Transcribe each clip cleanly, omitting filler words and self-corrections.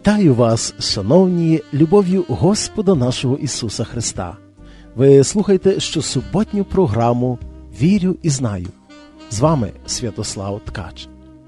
Вітаю вас, шановні, любов'ю Господа нашого Ісуса Христа. Ви слухаєте щосуботню програму «Вірю і знаю». З вами Святослав Ткач.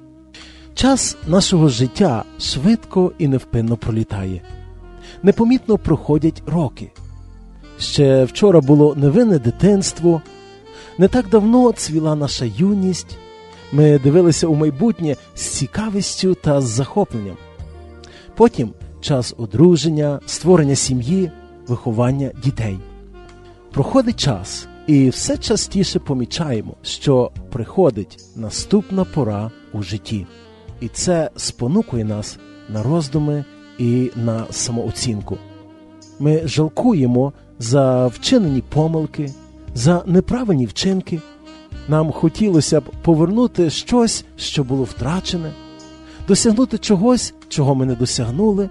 Час нашого життя швидко і невпинно пролітає. Непомітно проходять роки. Ще вчора було невинне дитинство, не так давно цвіла наша юність. Ми дивилися у майбутнє з цікавістю та з захопленням. Потім час одруження, створення сім'ї, виховання дітей. Проходить час, і все частіше помічаємо, що приходить наступна пора у житті. І це спонукує нас на роздуми і на самооцінку. Ми жалкуємо за вчинені помилки, за неправильні вчинки. Нам хотілося б повернути щось, що було втрачене, досягнути чогось, чого ми не досягнули.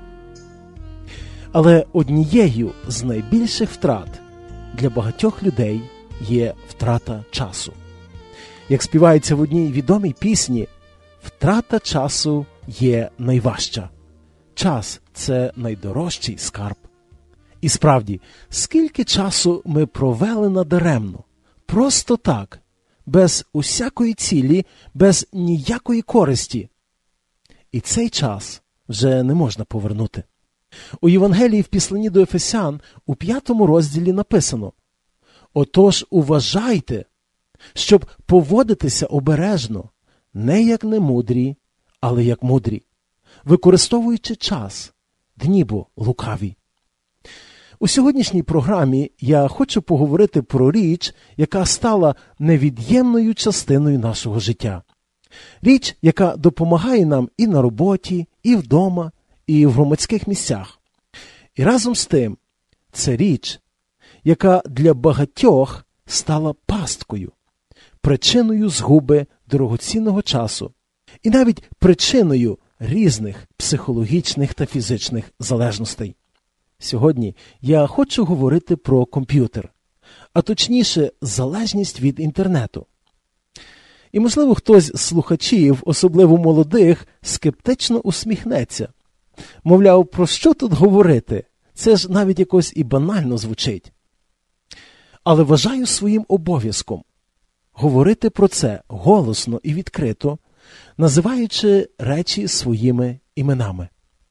Але однією з найбільших втрат для багатьох людей є втрата часу. Як співається в одній відомій пісні, втрата часу є найважча. Час – це найдорожчий скарб. І справді, скільки часу ми провели надаремно, просто так, без усякої цілі, без ніякої користі. І цей час вже не можна повернути. У Євангелії в Післанні до Ефесян у 5 розділі написано: «Отож уважайте, щоб поводитися обережно, не як немудрі, але як мудрі, використовуючи час, дні бо лукаві». У сьогоднішній програмі я хочу поговорити про річ, яка стала невід'ємною частиною нашого життя. Річ, яка допомагає нам і на роботі, і вдома, і в громадських місцях. І разом з тим, це річ, яка для багатьох стала пасткою, причиною згуби дорогоцінного часу і навіть причиною різних психологічних та фізичних залежностей. Сьогодні я хочу говорити про комп'ютер, а точніше залежність від інтернету. І, можливо, хтось з слухачів, особливо молодих, скептично усміхнеться. Мовляв, про що тут говорити? Це ж навіть якось і банально звучить. Але вважаю своїм обов'язком говорити про це голосно і відкрито, називаючи речі своїми іменами.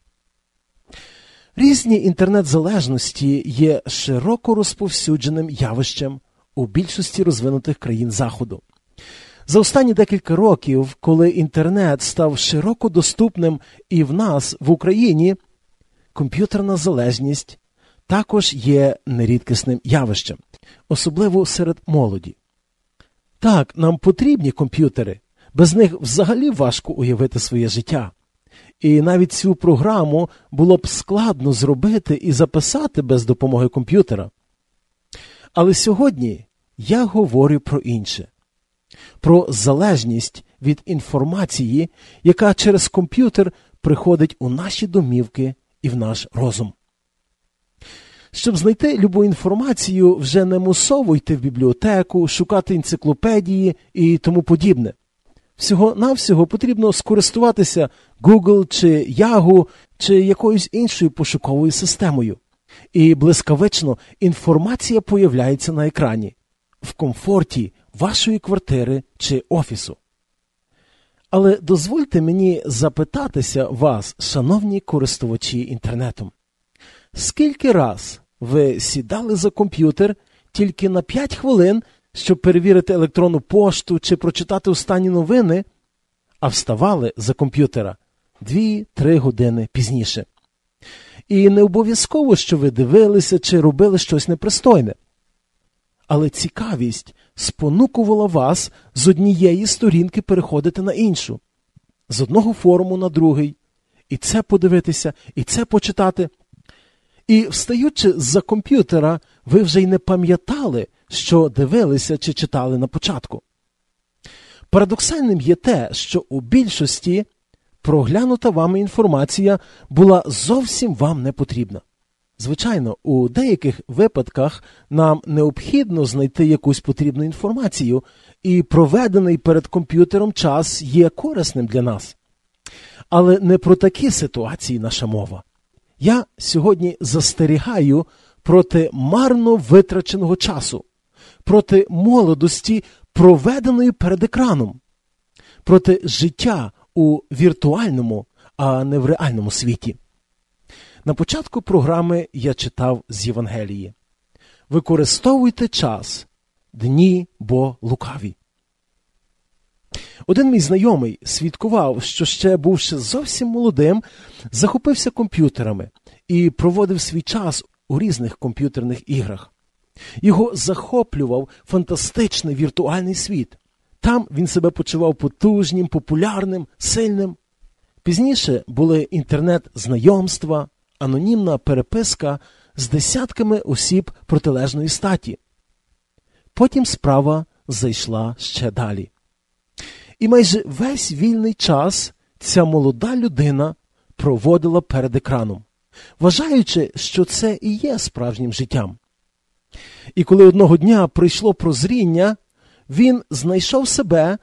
Різні інтернет-залежності є широко розповсюдженим явищем у більшості розвинутих країн Заходу. За останні декілька років, коли інтернет став широко доступним і в нас, в Україні, комп'ютерна залежність також є нерідкісним явищем, особливо серед молоді. Так, нам потрібні комп'ютери, без них взагалі важко уявити своє життя. І навіть цю програму було б складно зробити і записати без допомоги комп'ютера. Але сьогодні я говорю про інше. Про залежність від інформації, яка через комп'ютер приходить у наші домівки і в наш розум. Щоб знайти любу інформацію, вже не мусово йти в бібліотеку, шукати енциклопедії і тому подібне. Всього-навсього потрібно скористуватися Google чи Yahoo чи якоюсь іншою пошуковою системою. І блискавично інформація появляється на екрані, в комфорті вашої квартири чи офісу. Але дозвольте мені запитатися вас, шановні користувачі інтернетом. Скільки раз ви сідали за комп'ютер тільки на 5 хвилин, щоб перевірити електронну пошту чи прочитати останні новини, а вставали за комп'ютера 2-3 години пізніше? І не обов'язково, що ви дивилися чи робили щось непристойне. Але цікавість спонукувала вас з однієї сторінки переходити на іншу, з одного форуму на другий, і це подивитися, і це почитати. І встаючи з-за комп'ютера, ви вже й не пам'ятали, що дивилися чи читали на початку. Парадоксальним є те, що у більшості проглянута вами інформація була зовсім вам не потрібна. Звичайно, у деяких випадках нам необхідно знайти якусь потрібну інформацію, і проведений перед комп'ютером час є корисним для нас. Але не про такі ситуації наша мова. Я сьогодні застерігаю проти марно витраченого часу, проти молодості, проведеної перед екраном, проти життя у віртуальному, а не в реальному світі. На початку програми я читав з Євангелії: «Використовуйте час, дні бо лукаві». Один мій знайомий свідкував, що ще бувши зовсім молодим, захопився комп'ютерами і проводив свій час у різних комп'ютерних іграх. Його захоплював фантастичний віртуальний світ. Там він себе почував потужним, популярним, сильним. Пізніше були інтернет-знайомства, анонімна переписка з десятками осіб протилежної статі. Потім справа зайшла ще далі. І майже весь вільний час ця молода людина проводила перед екраном, вважаючи, що це і є справжнім життям. І коли одного дня прийшло прозріння, він знайшов себе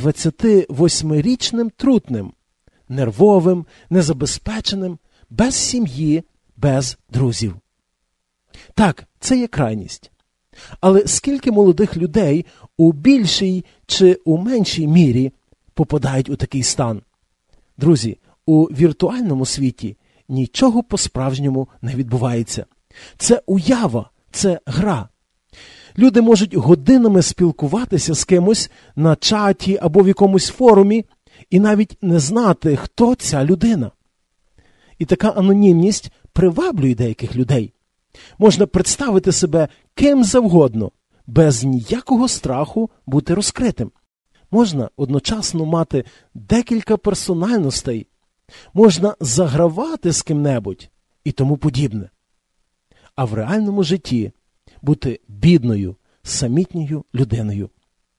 28-річним трутнем, нервовим, незабезпеченим, без сім'ї, без друзів. Так, це є крайність. Але скільки молодих людей у більшій чи у меншій мірі попадають у такий стан? Друзі, у віртуальному світі нічого по-справжньому не відбувається. Це уява, це гра. Люди можуть годинами спілкуватися з кимось на чаті або в якомусь форумі і навіть не знати, хто ця людина. І така анонімність приваблює деяких людей. Можна представити себе ким завгодно, без ніякого страху бути розкритим. Можна одночасно мати декілька персональностей, можна загравати з ким-небудь і тому подібне. А в реальному житті бути бідною, самітньою людиною.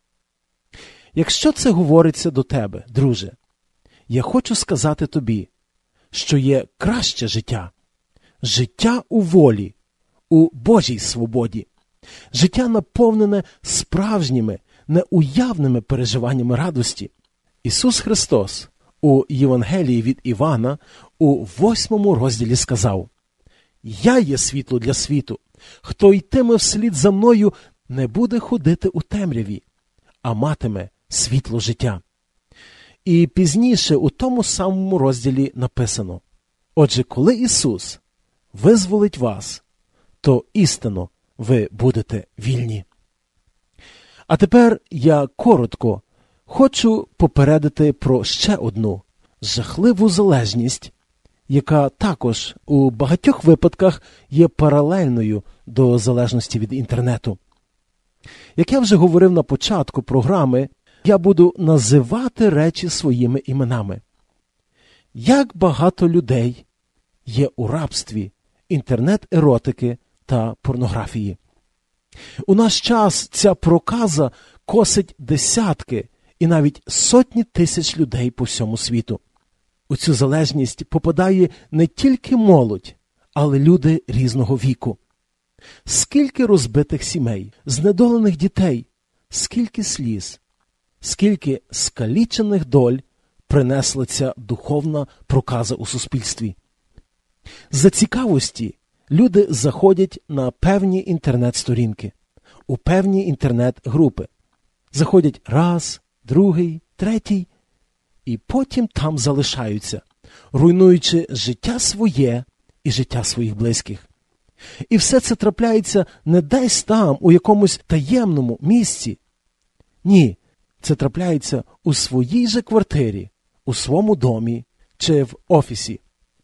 Якщо це говориться до тебе, друже, я хочу сказати тобі, що є краще життя. Життя у волі, у Божій свободі. Життя наповнене справжніми, неуявними переживаннями радості. Ісус Христос у Євангелії від Івана у 8 розділі сказав: «Я є світло для світу. Хто йтиме вслід за мною, не буде ходити у темряві, а матиме світло життя». І пізніше у тому самому розділі написано: «Отже, коли Ісус визволить вас, то істинно ви будете вільні». А тепер я коротко хочу попередити про ще одну жахливу залежність, яка також у багатьох випадках є паралельною до залежності від інтернету. Як я вже говорив на початку програми, я буду називати речі своїми іменами. Як багато людей є у рабстві інтернет-еротики та порнографії. У наш час ця проказа косить десятки і навіть сотні тисяч людей по всьому світу. У цю залежність попадає не тільки молодь, але люди різного віку. Скільки розбитих сімей, знедолених дітей, скільки сліз, скільки скалічених доль принесла ця духовна проказа у суспільстві. За цікавості люди заходять на певні інтернет-сторінки, у певні інтернет-групи. Заходять раз, другий, третій, і потім там залишаються, руйнуючи життя своє і життя своїх близьких. І все це трапляється не десь там, у якомусь таємному місці. Ні, це трапляється у своїй же квартирі, у своєму домі чи в офісі.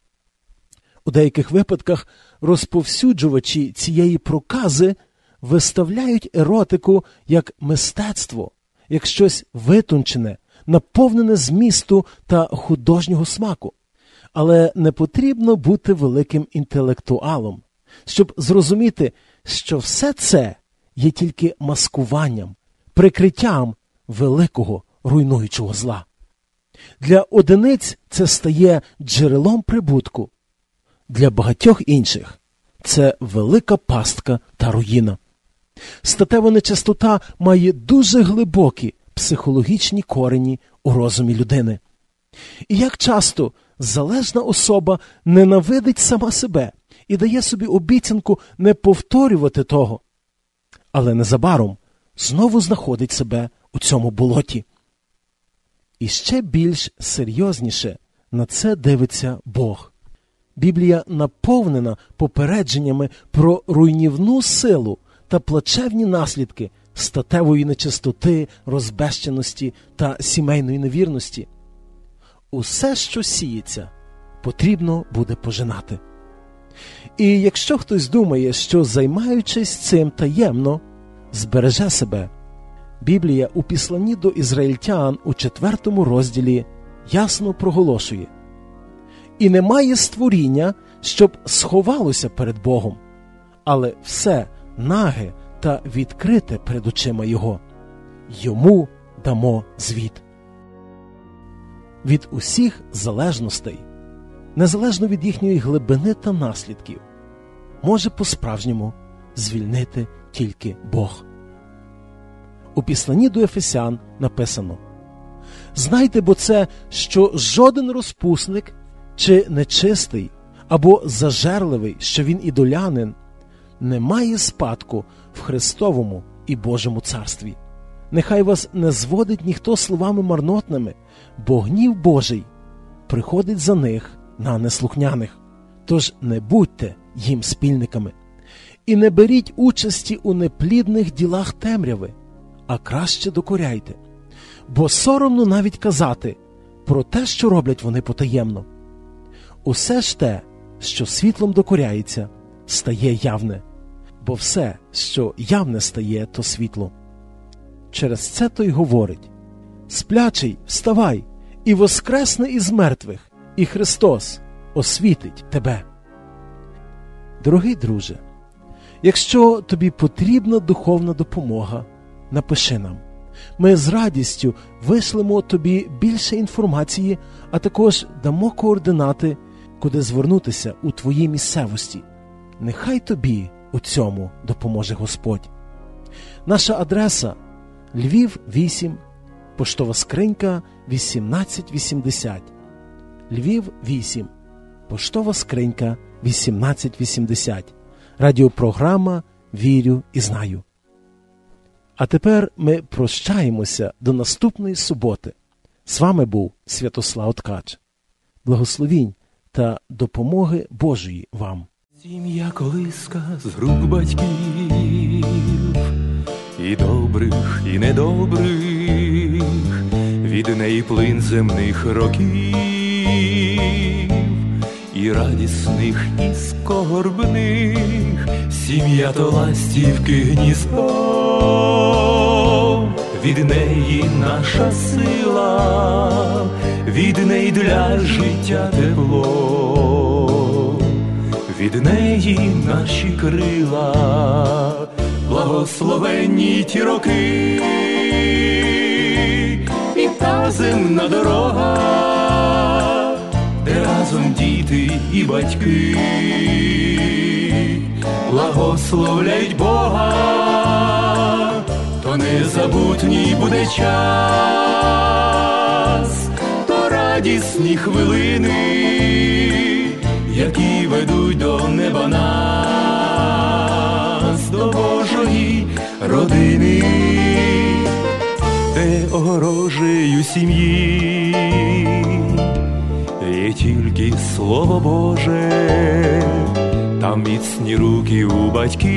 У деяких випадках розповсюджувачі цієї прокази виставляють еротику як мистецтво, як щось витончене, наповнене змісту та художнього смаку. Але не потрібно бути великим інтелектуалом, щоб зрозуміти, що все це є тільки маскуванням, прикриттям великого руйнуючого зла. Для одиниць це стає джерелом прибутку, для багатьох інших це велика пастка та руїна. Статева нечистота має дуже глибокі психологічні корені у розумі людини. І як часто залежна особа ненавидить сама себе і дає собі обіцянку не повторювати того, але незабаром знову знаходить себе у цьому болоті. І ще більш серйозніше на це дивиться Бог. Біблія наповнена попередженнями про руйнівну силу та плачевні наслідки статевої нечистоти, розбещеності та сімейної невірності. Усе, що сіється, потрібно буде пожинати. І якщо хтось думає, що займаючись цим таємно, збереже себе, Біблія у післанні до ізраїльтян у 4 розділі ясно проголошує: «І немає створіння, щоб сховалося перед Богом, але все наге та відкрите перед очима Його. Йому дамо звіт». Від усіх залежностей, незалежно від їхньої глибини та наслідків, може по-справжньому звільнити тільки Бог. У післанні до Ефесян написано: «Знайте бо це, що жоден розпусник чи нечистий, або зажерливий, що він ідолянин, не має спадку в Христовому і Божому царстві. Нехай вас не зводить ніхто словами марнотними, бо гнів Божий приходить за них на неслухняних. Тож не будьте їм спільниками. І не беріть участі у неплідних ділах темряви, а краще докоряйте. Бо соромно навіть казати про те, що роблять вони потаємно. Усе ж те, що світлом докоряється, стає явне, бо все, що явне стає, то світло. Через це то й говорить: сплячий, вставай, і воскресне із мертвих, і Христос освітить тебе». Дорогий друже, якщо тобі потрібна духовна допомога, напиши нам. Ми з радістю вишлемо тобі більше інформації, а також дамо координати, куди звернутися у твоїй місцевості. Нехай тобі у цьому допоможе Господь. Наша адреса – Львів, 8, поштова скринька 1880. Львів, 8, поштова скринька 1880. Радіопрограма «Вірю і знаю». А тепер ми прощаємося до наступної суботи. З вами був Святослав Ткач. Благословінь та допомоги Божої вам. Сім'я колиска з рук батьків, і добрих, і недобрих, від неї плин земних років, і радісних, і скорбних. Сім'я то ластівки гніздо, від неї наша сила, від неї для життя тепло, від неї наші крила, благословенні ті роки, і та земна дорога, де разом діти і батьки благословляють Бога, то незабутній буде час, то радісні хвилини, які ведуть до неба нас, до Божої родини, де огорожею сім'ї є тільки Слово Боже, там міцні руки у батьків,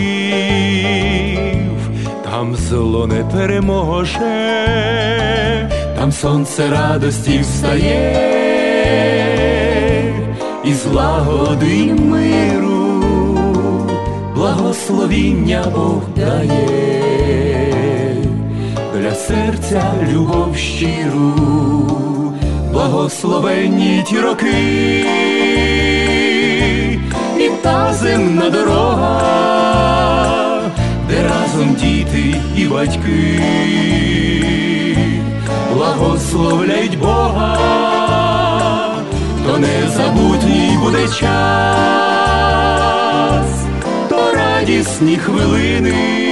там зло не переможе, там сонце радості встає, і злагоди й миру благословіння Бог дає, для серця любов щиру, благословенні ті роки, і та земна дорога, де разом діти і батьки благословляють Бога, то незабутній буде час, то радісні хвилини,